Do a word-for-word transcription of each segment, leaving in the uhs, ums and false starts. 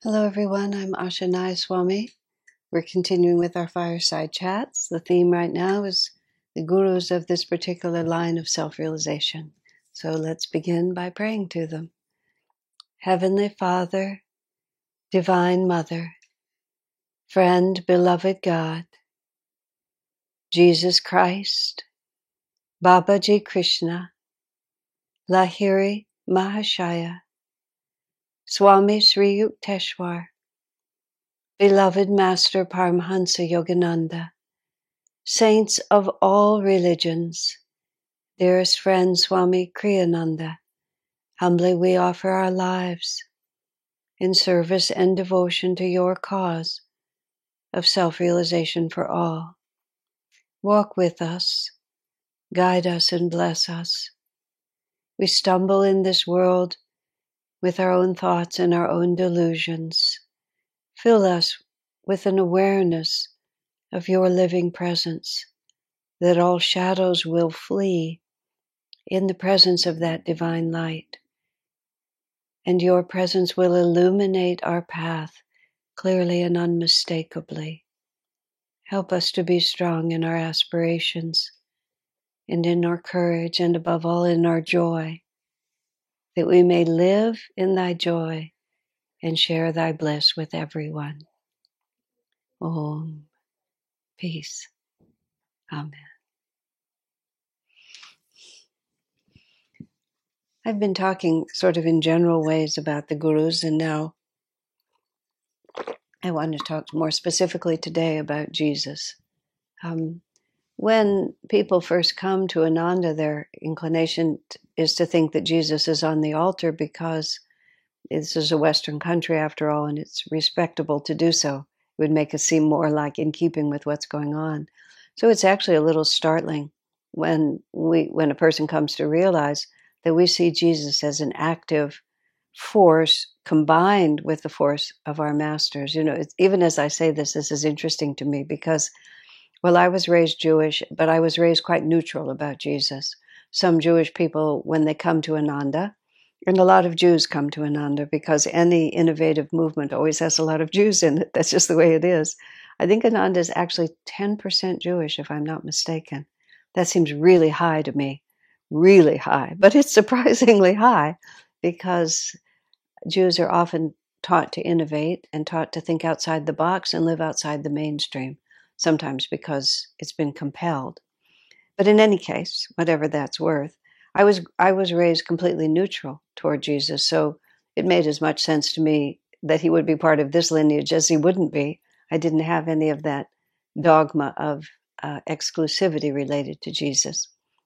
Hello everyone, I'm Asha Nayaswami. We're continuing with our fireside chats. The theme right now is the gurus of this particular line of self-realization. So let's begin by praying to them. Heavenly Father, Divine Mother, Friend, Beloved God, Jesus Christ, Babaji Krishna, Lahiri Mahashaya, Swami Sri Yukteswar, Beloved Master Paramahansa Yogananda, Saints of all religions, dearest friend Swami Kriyananda, humbly we offer our lives in service and devotion to your cause of self-realization for all. Walk with us, guide us and bless us. We stumble in this world with our own thoughts and our own delusions. Fill us with an awareness of your living presence, that all shadows will flee in the presence of that divine light, and your presence will illuminate our path clearly and unmistakably. Help us to be strong in our aspirations and in our courage, and above all in our joy, that we may live in thy joy and share thy bliss with everyone. Om. Peace. Amen. I've been talking sort of in general ways about the gurus, and now I want to talk more specifically today about Jesus. Um, when people first come to Ananda, their inclination is to think that Jesus is on the altar because this is a Western country after all, and it's respectable to do so. It would make us seem more like in keeping with what's going on. So it's actually a little startling when we, when a person comes to realize that we see Jesus as an active force combined with the force of our masters. You know, it's, even as I say this, this is interesting to me because, well, I was raised Jewish, but I was raised quite neutral about Jesus. Some Jewish people, when they come to Ananda, and a lot of Jews come to Ananda because any innovative movement always has a lot of Jews in it. That's just the way it is. I think Ananda is actually ten percent Jewish, if I'm not mistaken. That seems really high to me, really high. But it's surprisingly high because Jews are often taught to innovate and taught to think outside the box and live outside the mainstream, sometimes because it's been compelled. But in any case, whatever that's worth, I was I was raised completely neutral toward Jesus, so it made as much sense to me that he would be part of this lineage as he wouldn't be. I didn't have any of that dogma of uh, exclusivity related to Jesus.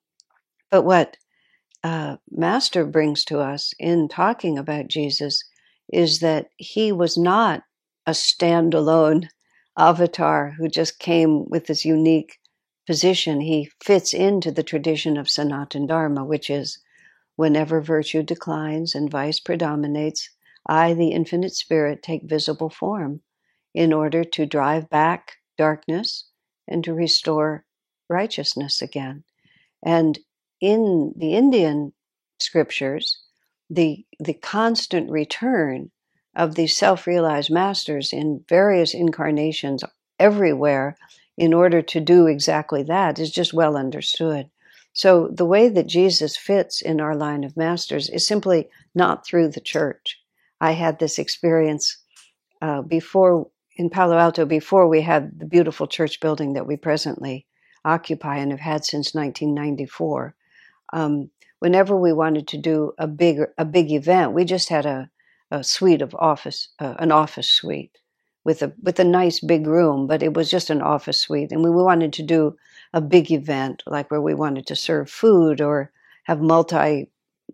But what uh, Master brings to us in talking about Jesus is that he was not a standalone avatar who just came with this unique position. He fits into the tradition of Sanatana Dharma, which is whenever virtue declines and vice predominates, I, the infinite spirit, take visible form in order to drive back darkness and to restore righteousness again. And in the Indian scriptures, the, the constant return of these self-realized masters in various incarnations everywhere in order to do exactly that is just well understood. So the way that Jesus fits in our line of masters is simply not through the church. I had this experience uh, before in Palo Alto, before we had the beautiful church building that we presently occupy and have had since nineteen ninety-four. Um, whenever we wanted to do a big a big event, we just had a, a suite of office, uh, an office suite with a with a nice big room, but it was just an office suite. And we wanted to do a big event, like where we wanted to serve food or have multi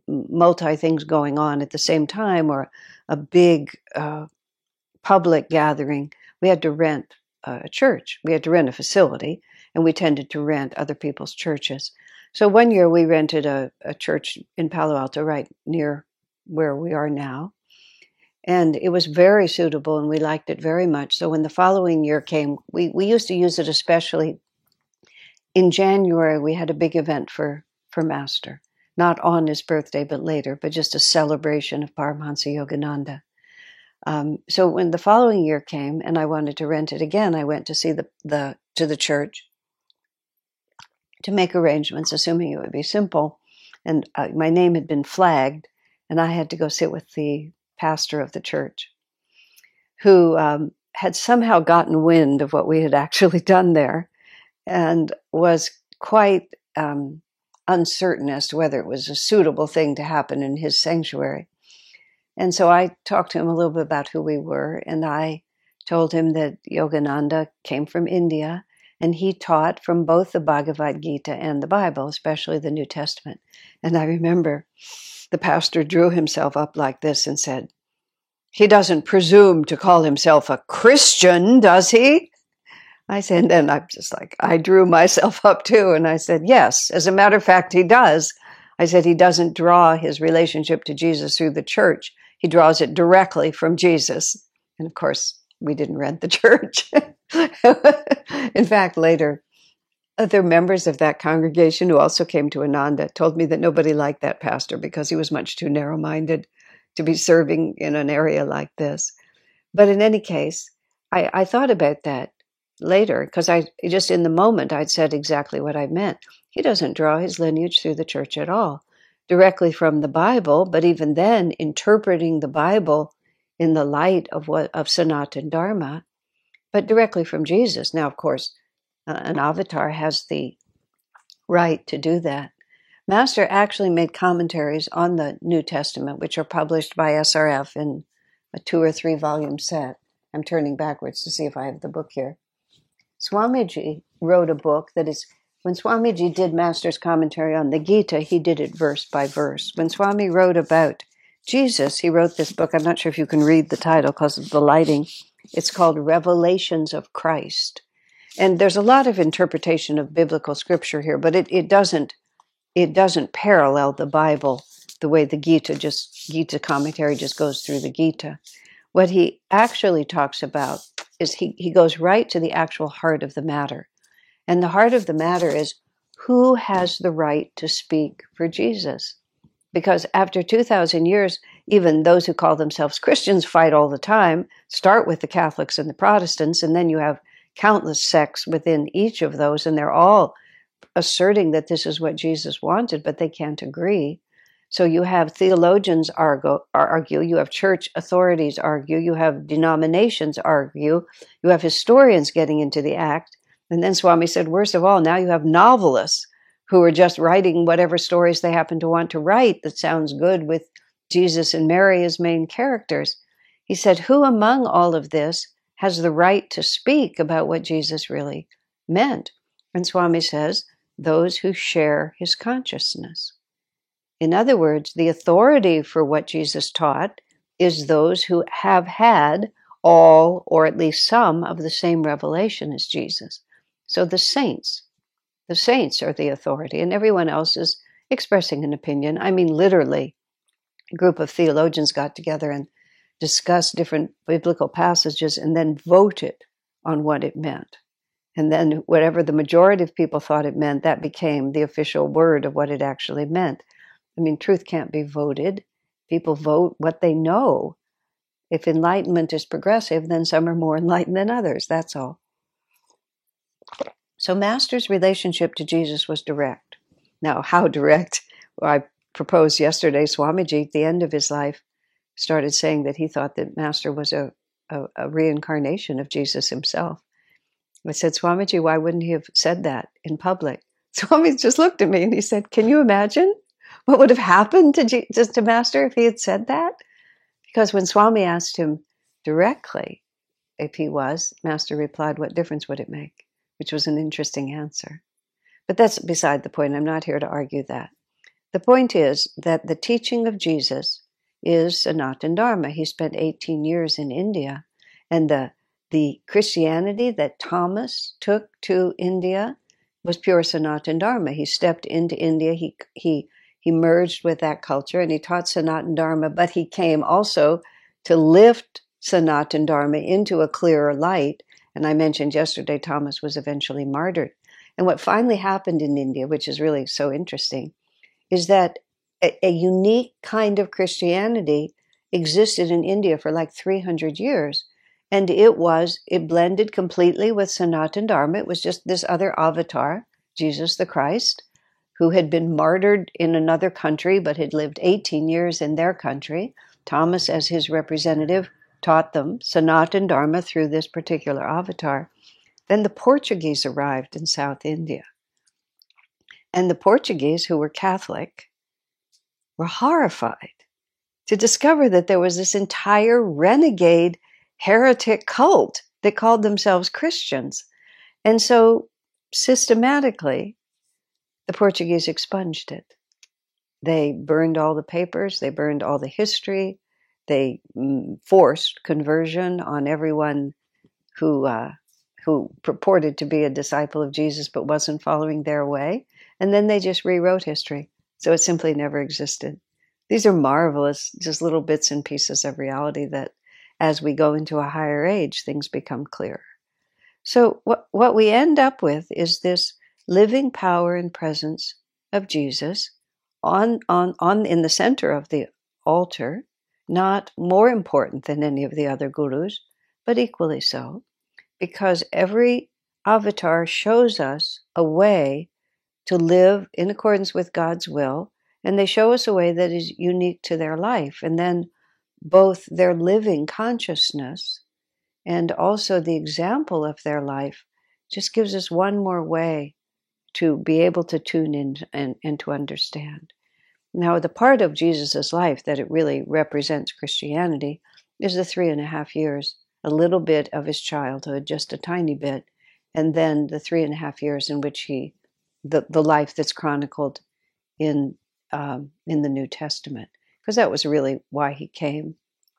multi things going on at the same time, or a big uh, public gathering. We had to rent a church. We had to rent a facility, and we tended to rent other people's churches. So one year we rented a, a church in Palo Alto, right near where we are now. And it was very suitable, and we liked it very much. So when the following year came, we, we used to use it especially in January. We had a big event for, for Master, not on his birthday, but later, but just a celebration of Paramahansa Yogananda. Um, so when the following year came and I wanted to rent it again, I went to see the, the to the church to make arrangements, assuming it would be simple. And uh, my name had been flagged, and I had to go sit with the pastor of the church, who um, had somehow gotten wind of what we had actually done there and was quite um, uncertain as to whether it was a suitable thing to happen in his sanctuary. And so I talked to him a little bit about who we were, and I told him that Yogananda came from India, and he taught from both the Bhagavad Gita and the Bible, especially the New Testament. And I remember the pastor drew himself up like this and said, "He doesn't presume to call himself a Christian, does he?" I said, and then I'm just like, I drew myself up too, and I said, yes, as a matter of fact, he does. I said, he doesn't draw his relationship to Jesus through the church. He draws it directly from Jesus. And of course, we didn't rent the church. In fact, later, other members of that congregation who also came to Ananda told me that nobody liked that pastor because he was much too narrow-minded to be serving in an area like this. But in any case, I, I thought about that later, because I just in the moment I'd said exactly what I meant. He doesn't draw his lineage through the church at all, directly from the Bible, but even then interpreting the Bible in the light of what of Sanatana Dharma, but directly from Jesus. Now, of course, uh, an avatar has the right to do that. Master actually made commentaries on the New Testament, which are published by S R F in a two or three volume set. I'm turning backwards to see if I have the book here. Swamiji wrote a book that is, when Swamiji did Master's commentary on the Gita, he did it verse by verse. When Swami wrote about Jesus, he wrote this book. I'm not sure if you can read the title because of the lighting. It's called Revelations of Christ. And there's a lot of interpretation of biblical scripture here, but it, it doesn't it doesn't parallel the Bible the way the Gita just Gita commentary just goes through the Gita. What he actually talks about is he, he goes right to the actual heart of the matter. And the heart of the matter is, who has the right to speak for Jesus? Because after two thousand years, even those who call themselves Christians fight all the time, start with the Catholics and the Protestants, and then you have countless sects within each of those, and they're all asserting that this is what Jesus wanted, but they can't agree. So you have theologians argue, argue, you have church authorities argue, you have denominations argue, you have historians getting into the act. And then Swami said, worst of all, now you have novelists who are just writing whatever stories they happen to want to write that sounds good with Jesus and Mary as main characters. He said, who among all of this has the right to speak about what Jesus really meant? And Swami says, those who share his consciousness. In other words, the authority for what Jesus taught is those who have had all, or at least some, of the same revelation as Jesus. So the saints, the saints are the authority, and everyone else is expressing an opinion. I mean, literally, a group of theologians got together and discussed different biblical passages and then voted on what it meant. And then whatever the majority of people thought it meant, that became the official word of what it actually meant. I mean, truth can't be voted. People vote what they know. If enlightenment is progressive, then some are more enlightened than others. That's all. So Master's relationship to Jesus was direct. Now, how direct? Well, I proposed yesterday, Swamiji, at the end of his life, started saying that he thought that Master was a, a, a reincarnation of Jesus himself. I said, Swamiji, why wouldn't he have said that in public? Swami just looked at me and he said, can you imagine what would have happened to Jesus, to Master if he had said that? Because when Swami asked him directly if he was, Master replied, what difference would it make? Which was an interesting answer. But that's beside the point. I'm not here to argue that. The point is that the teaching of Jesus is Sanatana Dharma. He spent eighteen years in India, and the the Christianity that Thomas took to India was pure Sanatana Dharma. He stepped into India, he he he merged with that culture, and he taught Sanatana Dharma, but he came also to lift Sanatana Dharma into a clearer light. And I mentioned yesterday Thomas was eventually martyred. And what finally happened in India, which is really so interesting, is that a, a unique kind of Christianity existed in India for like three hundred years. And it was, it blended completely with Sanatana Dharma. It was just this other avatar, Jesus the Christ, who had been martyred in another country but had lived eighteen years in their country. Thomas, as his representative, taught them Sanatana Dharma through this particular avatar. Then the Portuguese arrived in South India. And the Portuguese, who were Catholic, were horrified to discover that there was this entire renegade heretic cult that called themselves Christians. And so systematically, the Portuguese expunged it. They burned all the papers, they burned all the history, they mm, forced conversion on everyone who uh, who purported to be a disciple of Jesus but wasn't following their way. And then they just rewrote history. So it simply never existed. These are marvelous, just little bits and pieces of reality that as we go into a higher age, things become clearer. So what, what we end up with is this living power and presence of Jesus on, on, on in the center of the altar, not more important than any of the other gurus, but equally so, because every avatar shows us a way to live in accordance with God's will, and they show us a way that is unique to their life. And then both their living consciousness and also the example of their life just gives us one more way to be able to tune in and, and to understand. Now, the part of Jesus's life that it really represents Christianity is the three and a half years, a little bit of his childhood, just a tiny bit, and then the three and a half years in which he, the, the life that's chronicled in um, in the New Testament, because that was really why he came.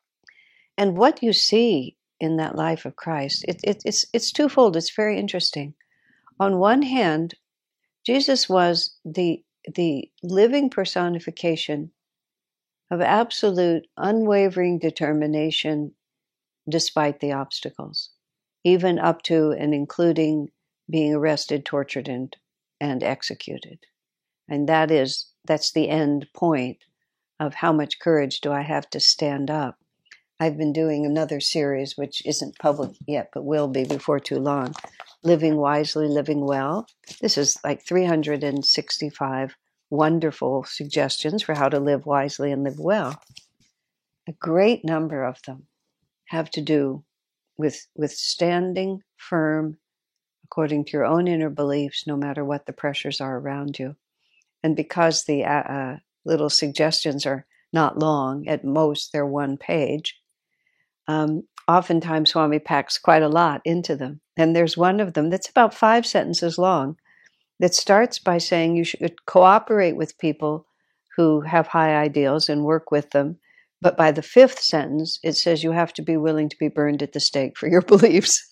And what you see in that life of Christ, it, it, it's it's twofold. It's very interesting. On one hand, Jesus was the the living personification of absolute, unwavering determination despite the obstacles, even up to and including being arrested, tortured, and, and executed. And that is, that's the end point of how much courage do I have to stand up. I've been doing another series, which isn't public yet, but will be before too long, Living Wisely, Living Well. This is like three hundred sixty-five wonderful suggestions for how to live wisely and live well. A great number of them have to do with, with standing firm according to your own inner beliefs, no matter what the pressures are around you. And because the uh, uh, little suggestions are not long, at most they're one page, um, oftentimes Swami packs quite a lot into them. And there's one of them that's about five sentences long that starts by saying you should cooperate with people who have high ideals and work with them. But by the fifth sentence, it says you have to be willing to be burned at the stake for your beliefs.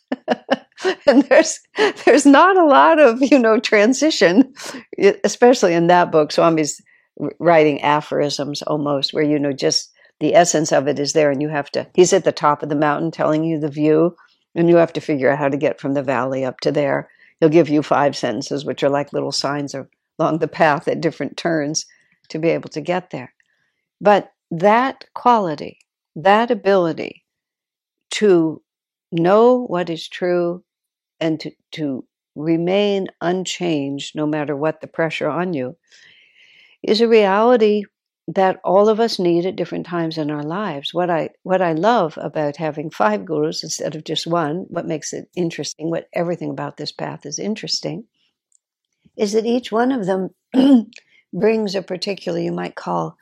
And there's there's not a lot of, you know, transition, especially in that book. Swami's writing aphorisms almost, where, you know, just the essence of it is there, and you have to, he's at the top of the mountain telling you the view, and you have to figure out how to get from the valley up to there. He'll give you five sentences, which are like little signs along the path at different turns to be able to get there. But that quality, that ability to know what is true and to, to remain unchanged no matter what the pressure on you is a reality that all of us need at different times in our lives. What I what I love about having five gurus instead of just one, what makes it interesting, what everything about this path is interesting, is that each one of them brings a particular, you might call,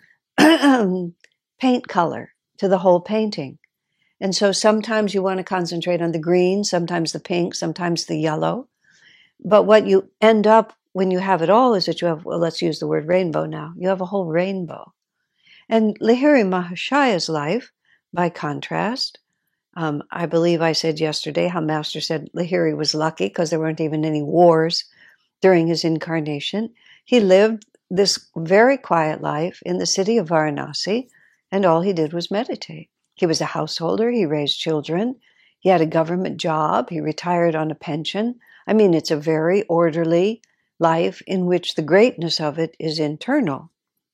paint color to the whole painting. And so sometimes you want to concentrate on the green, sometimes the pink, sometimes the yellow. But what you end up when you have it all is that you have, well, let's use the word rainbow now. You have a whole rainbow. And Lahiri Mahashaya's life, by contrast, um, I believe I said yesterday how Master said Lahiri was lucky because there weren't even any wars during his incarnation. He lived this very quiet life in the city of Varanasi, and all he did was meditate. He was a householder, he raised children, he had a government job, he retired on a pension. I mean, it's a very orderly life in which the greatness of it is internal.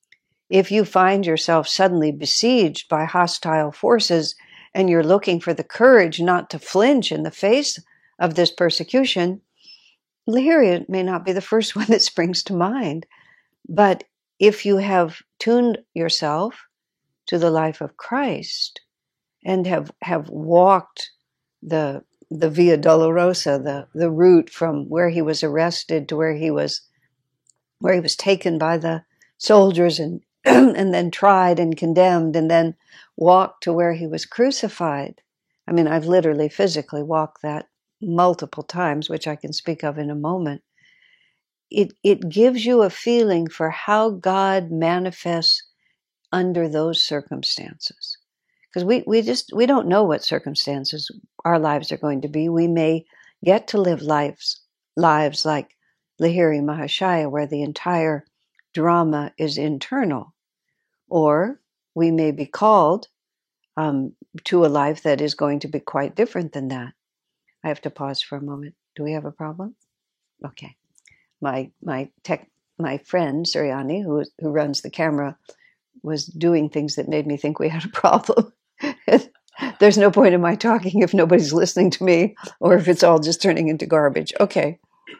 If you find yourself suddenly besieged by hostile forces and you're looking for the courage not to flinch in the face of this persecution, Lahiri may not be the first one that springs to mind. But if you have tuned yourself to the life of Christ and have, have walked the the Via Dolorosa, the, the route from where he was arrested to where he was where he was taken by the soldiers and and then tried and condemned and then walked to where he was crucified. I mean, I've literally physically walked that multiple times, which I can speak of in a moment. It it gives you a feeling for how God manifests under those circumstances. Because we, we just, we don't know what circumstances our lives are going to be. We may get to live lives, lives like Lahiri Mahashaya, where the entire drama is internal. Or we may be called um, to a life that is going to be quite different than that. I have to pause for a moment. Do we have a problem? Okay. My my tech my friend Suryani, who who runs the camera, was doing things that made me think we had a problem. There's no point in my talking if nobody's listening to me or if it's all just turning into garbage. Okay.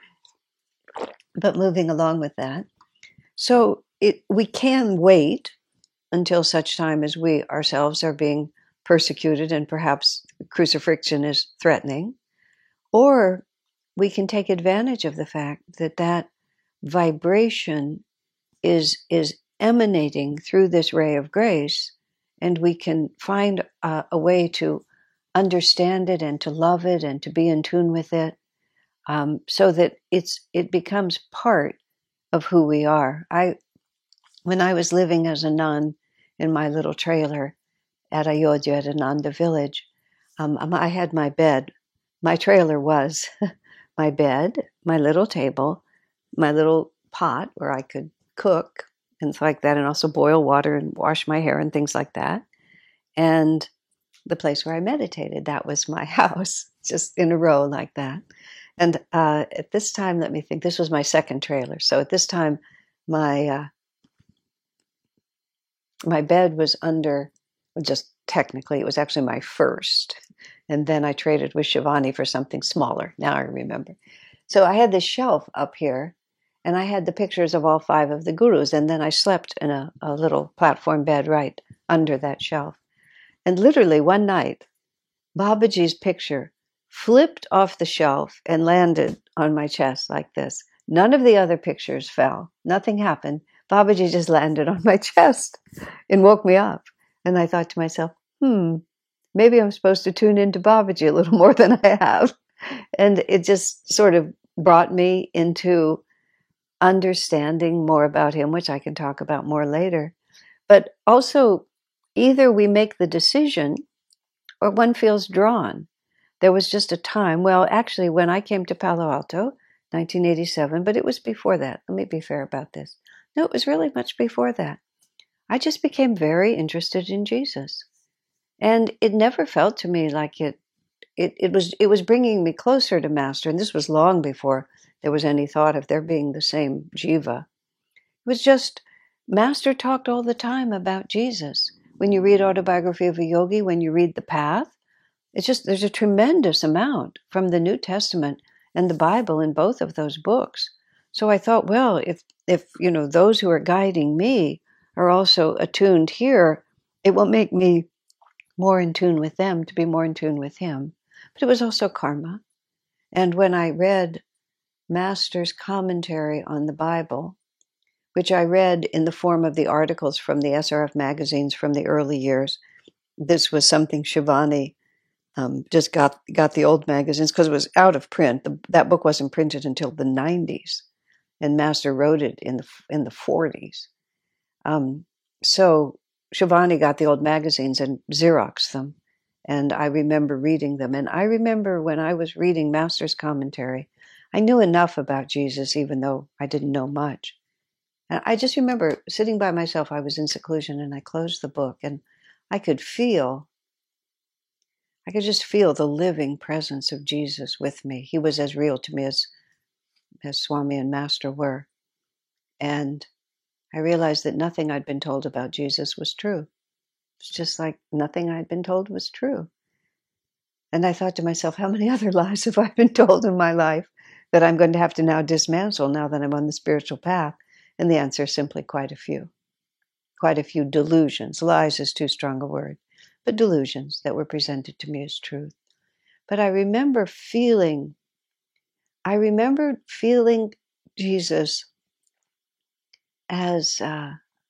But moving along with that. So it, we can wait until such time as we ourselves are being persecuted and perhaps crucifixion is threatening. Or we can take advantage of the fact that that vibration is, is emanating through this ray of grace, and we can find a, a way to understand it and to love it and to be in tune with it, um, so that it's it becomes part of who we are. I, when I was living as a nun in my little trailer at Ayodhya at Ananda village, um, I had my bed. My trailer was my bed, my little table, my little pot where I could cook and things like that, and also boil water and wash my hair and things like that. And the place where I meditated, that was my house, just in a row like that. And uh, at this time, let me think, this was my second trailer. So at this time, my uh, my bed was under, well, just technically, it was actually my first. And then I traded with Shivani for something smaller. Now I remember. So I had this shelf up here, and I had the pictures of all five of the gurus. And then I slept in a, a little platform bed right under that shelf. And literally one night, Babaji's picture flipped off the shelf and landed on my chest like this. None of the other pictures fell. Nothing happened. Babaji just landed on my chest and woke me up. And I thought to myself, hmm, maybe I'm supposed to tune into Babaji a little more than I have. And it just sort of brought me into understanding more about him, which I can talk about more later. But also, either we make the decision or one feels drawn. There was just a time, well, actually, when I came to Palo Alto, nineteen eighty-seven, but it was before that. Let me be fair about this. No, it was really much before that. I just became very interested in Jesus. And it never felt to me like it, it, it was, it was bringing me closer to Master. And this was long before there was any thought of there being the same jiva. It was just, Master talked all the time about Jesus. When you read Autobiography of a Yogi, when you read The Path, it's just, there's a tremendous amount from the New Testament and the Bible in both of those books. So I thought, well, if, if, you know, those who are guiding me are also attuned here, it will make me more in tune with them, to be more in tune with him. But it was also karma. And when I read Master's commentary on the Bible, which I read in the form of the articles from the S R F magazines from the early years, this was something Shivani um, just got got the old magazines because it was out of print. The, that book wasn't printed until the nineties, and Master wrote it in the in the forties. Um, so Shivani got the old magazines and Xeroxed them, and I remember reading them. And I remember when I was reading Master's commentary, I knew enough about Jesus, even though I didn't know much. And I just remember sitting by myself. I was in seclusion, and I closed the book, and I could feel, I could just feel the living presence of Jesus with me. He was as real to me as, as Swami and Master were. And I realized that nothing I'd been told about Jesus was true. It's just like nothing I'd been told was true. And I thought to myself, how many other lies have I been told in my life that I'm going to have to now dismantle now that I'm on the spiritual path? And the answer is simply quite a few. Quite a few delusions. Lies is too strong a word, but delusions that were presented to me as truth. But I remember feeling, I remember feeling Jesus as, uh,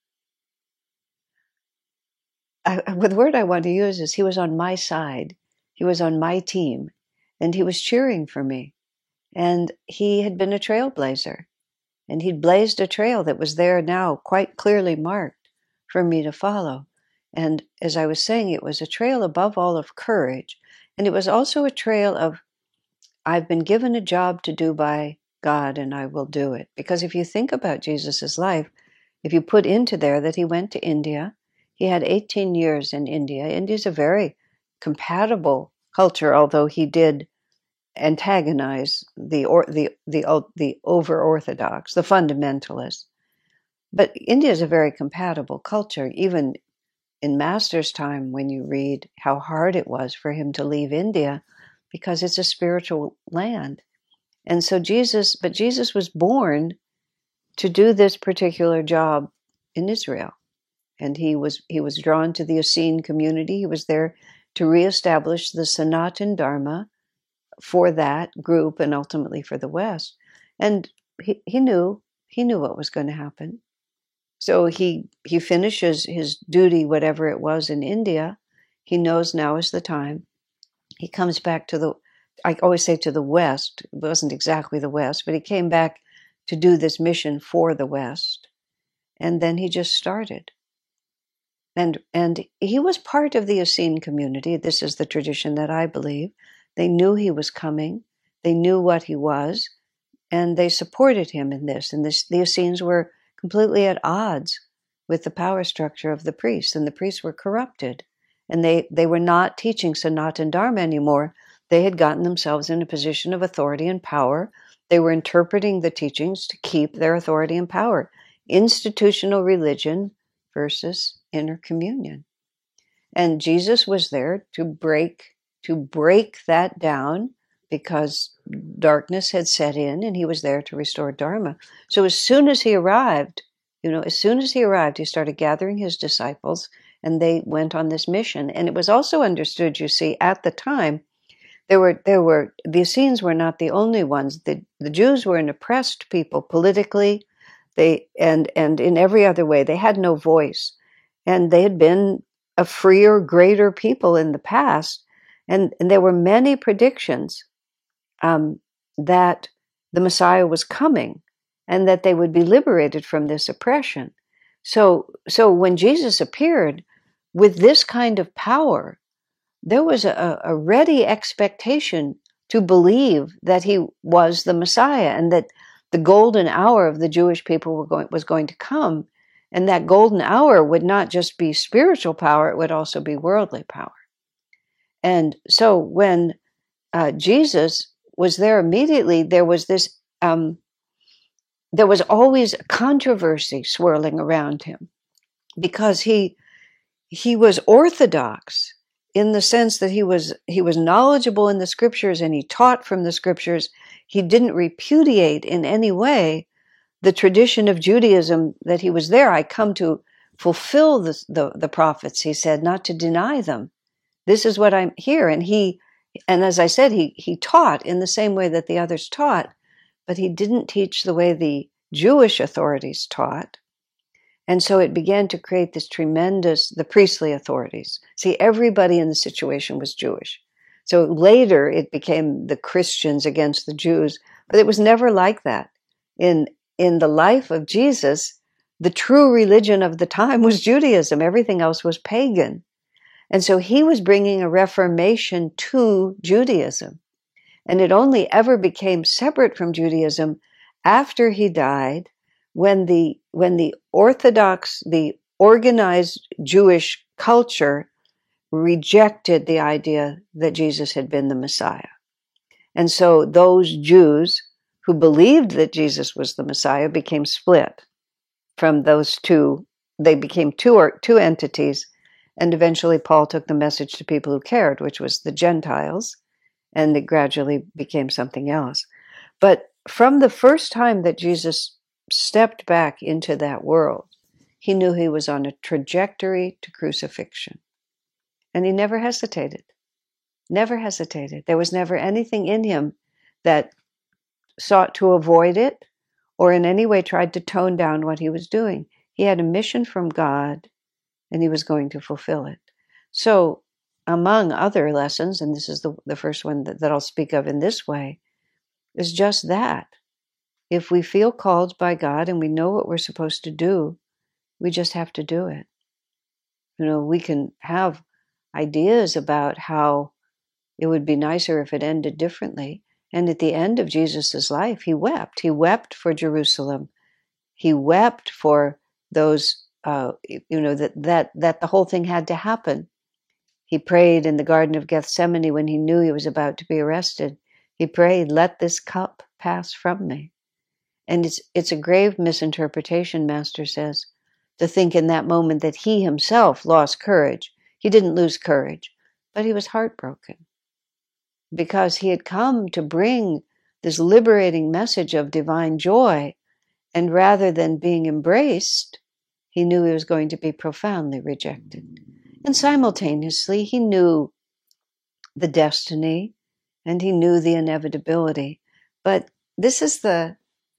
I, the word I want to use is he was on my side. He was on my team, and he was cheering for me. And he had been a trailblazer, and he'd blazed a trail that was there now quite clearly marked for me to follow. And as I was saying, it was a trail above all of courage, and it was also a trail of, I've been given a job to do by God, and I will do it. Because if you think about Jesus's life, if you put into there that he went to India, he had eighteen years in India. India's a very compatible culture, although he did antagonize the or, the the the over orthodox, the fundamentalists. But India is a very compatible culture. Even in Master's time, when you read how hard it was for him to leave India, because it's a spiritual land. And so Jesus, but Jesus was born to do this particular job in Israel. And he was he was drawn to the Essene community. He was there to reestablish the Sanatan Dharma for that group and ultimately for the West. And he, he knew he knew what was going to happen. So he he finishes his duty, whatever it was in India. He knows now is the time. He comes back to the, I always say to the West. It wasn't exactly the West, but he came back to do this mission for the West. And then he just started. And and he was part of the Essene community. This is the tradition that I believe. They knew he was coming. They knew what he was. And they supported him in this. And this, the Essenes were completely at odds with the power structure of the priests. And the priests were corrupted. And they, they were not teaching Sanatan Dharma anymore. They had gotten themselves in a position of authority and power. They were interpreting the teachings to keep their authority and power. Institutional religion versus inner communion. And Jesus was there to break to break that down because darkness had set in, and he was there to restore Dharma. So as soon as he arrived, you know, as soon as he arrived, he started gathering his disciples, and they went on this mission. And it was also understood, you see, at the time, there were there were the Essenes were not the only ones. The the Jews were an oppressed people politically, they and and in every other way. They had no voice, and they had been a freer, greater people in the past. And, and there were many predictions um, that the Messiah was coming and that they would be liberated from this oppression. So, so when Jesus appeared with this kind of power, there was a, a ready expectation to believe that he was the Messiah and that the golden hour of the Jewish people were going, was going to come. And that golden hour would not just be spiritual power, it would also be worldly power. And so when uh, Jesus was there immediately, there was this, um, there was always controversy swirling around him because he he was orthodox in the sense that he was he was knowledgeable in the scriptures and he taught from the scriptures. He didn't repudiate in any way the tradition of Judaism that he was there. I come to fulfill the, the, the prophets, he said, not to deny them. This is what I'm here. And he, and as I said, he, he taught in the same way that the others taught, but he didn't teach the way the Jewish authorities taught. And so it began to create this tremendous, the priestly authorities. See, everybody in the situation was Jewish. So later it became the Christians against the Jews, but it was never like that. In, in the life of Jesus, the true religion of the time was Judaism. Everything else was pagan. And so he was bringing a reformation to Judaism. And it only ever became separate from Judaism after he died, when the when the Orthodox, the organized Jewish culture rejected the idea that Jesus had been the Messiah. And so those Jews who believed that Jesus was the Messiah became split. from those two, they became two or two entities, and eventually Paul took the message to people who cared, which was the Gentiles, and it gradually became something else. But from the first time that Jesus stepped back into that world, he knew he was on a trajectory to crucifixion. And he never hesitated, never hesitated. There was never anything in him that sought to avoid it or in any way tried to tone down what he was doing. He had a mission from God, and he was going to fulfill it. So, among other lessons, and this is the, the first one that, that I'll speak of in this way, is just that. If we feel called by God and we know what we're supposed to do, we just have to do it. You know, we can have ideas about how it would be nicer if it ended differently. And at the end of Jesus' life, he wept. He wept for Jerusalem. He wept for those, uh, you know, that, that, that the whole thing had to happen. He prayed in the Garden of Gethsemane when he knew he was about to be arrested. He prayed, "Let this cup pass from me." And it's, it's a grave misinterpretation, Master says, to think in that moment that he himself lost courage. He didn't lose courage, but he was heartbroken because he had come to bring this liberating message of divine joy, and rather than being embraced, he knew he was going to be profoundly rejected. And simultaneously, he knew the destiny and he knew the inevitability. But this is the,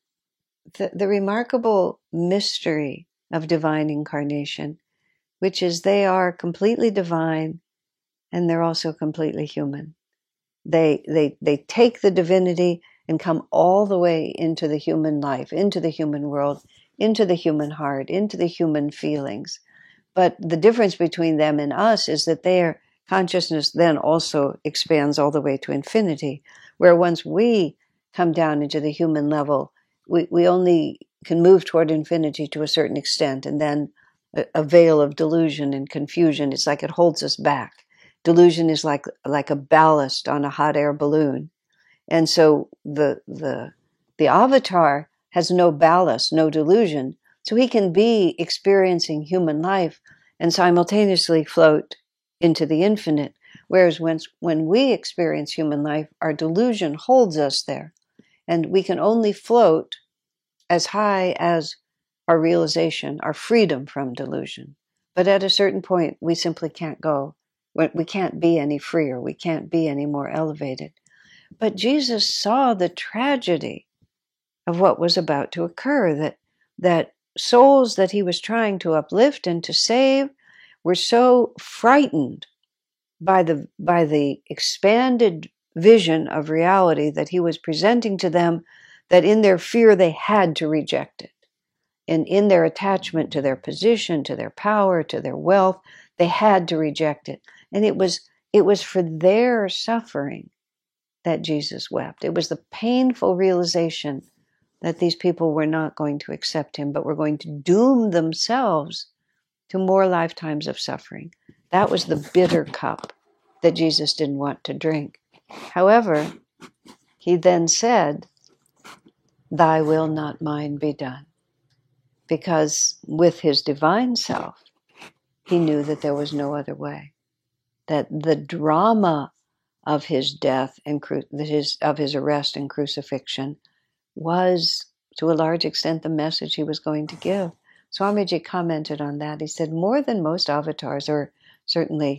the, the remarkable mystery of divine incarnation, which is they are completely divine and they're also completely human. They, they, they take the divinity and come all the way into the human life, into the human world, into the human heart, into the human feelings. But the difference between them and us is that their consciousness then also expands all the way to infinity, where once we come down into the human level, we, we only can move toward infinity to a certain extent, and then a, a veil of delusion and confusion, it's like it holds us back. Delusion is like like a ballast on a hot air balloon. And so the the the avatar has no ballast, no delusion. So he can be experiencing human life and simultaneously float into the infinite. Whereas when, when we experience human life, our delusion holds us there. And we can only float as high as our realization, our freedom from delusion. But at a certain point, we simply can't go. We can't be any freer. We can't be any more elevated. But Jesus saw the tragedy of what was about to occur, that, that souls that he was trying to uplift and to save were so frightened by the, by the expanded vision of reality that he was presenting to them, that in their fear they had to reject it. And in their attachment to their position, to their power, to their wealth, they had to reject it. And it was, it was for their suffering that Jesus wept. It was the painful realization that these people were not going to accept him, but were going to doom themselves to more lifetimes of suffering. That was the bitter cup that Jesus didn't want to drink. However, he then said, "Thy will, not mine, be done." Because with his divine self, he knew that there was no other way. That the drama of his death and cru- his, of his arrest and crucifixion was, to a large extent, the message he was going to give. Swamiji commented on that. He said, more than most avatars are certainly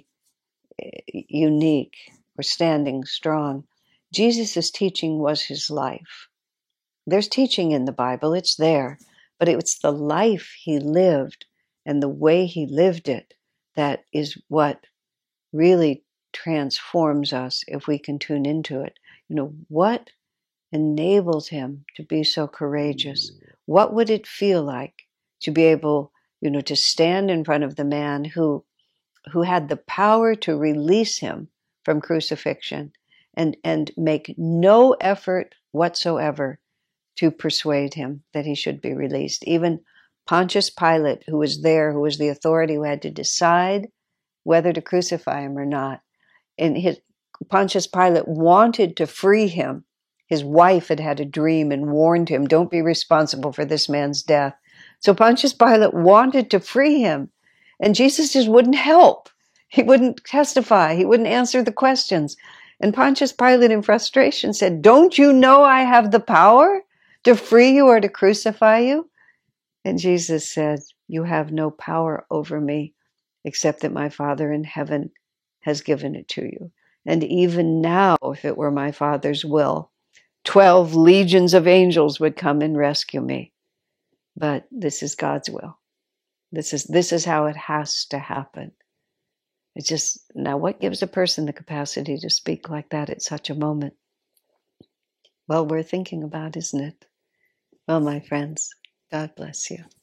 unique or standing strong, Jesus' teaching was his life. There's teaching in the Bible, it's there, but it's the life he lived and the way he lived it that is what really transforms us if we can tune into it. You know, what enabled him to be so courageous? What would it feel like to be able, you know, to stand in front of the man who who had the power to release him from crucifixion and, and make no effort whatsoever to persuade him that he should be released? Even Pontius Pilate, who was there, who was the authority who had to decide whether to crucify him or not, and his, Pontius Pilate wanted to free him. His wife had had a dream and warned him, don't be responsible for this man's death. So Pontius Pilate wanted to free him, and Jesus just wouldn't help. He wouldn't testify. He wouldn't answer the questions. And Pontius Pilate, in frustration, said, "Don't you know I have the power to free you or to crucify you?" And Jesus said, "You have no power over me, except that my Father in heaven has given it to you. And even now, if it were my Father's will, twelve legions of angels would come and rescue me. But this is God's will. This is this is how it has to happen." It's just, now what gives a person the capacity to speak like that at such a moment? Well, we're thinking about, isn't it? Well, my friends, God bless you.